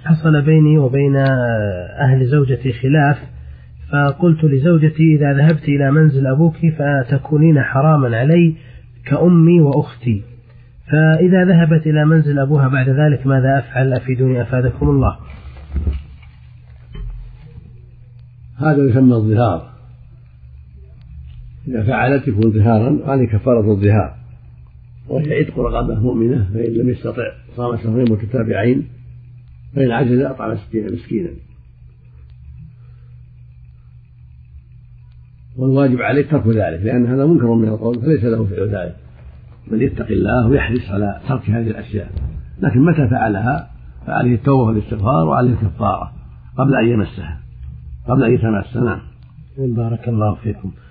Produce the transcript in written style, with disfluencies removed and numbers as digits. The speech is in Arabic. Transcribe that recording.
حصل بيني وبين أهل زوجتي خلاف، فقلت لزوجتي إذا ذهبت إلى منزل أبوك فتكونين حراما علي كأمي وأختي، فإذا ذهبت إلى منزل أبوها بعد ذلك ماذا أفعل؟ أفيدوني أفادكم الله. هذا يسمى الظهار، إذا فعلت يكون ظهارا، وهذه كفارة الظهار، وهي عتق رقبة مؤمنة، فإن لم يستطع صام شهرين متتابعين، فإن عجز أطعم 60 مسكينا. والواجب عليه ترك ذلك، لأن هذا منكر من القول، فليس له فعل ذلك، بل يتقي الله ويحرص على ترك هذه الأشياء. لكن متى فعلها فعليه التوبة والاستغفار وعليه الكفارة قبل أن يمسها، قبل أن يتمسها. بارك الله فيكم.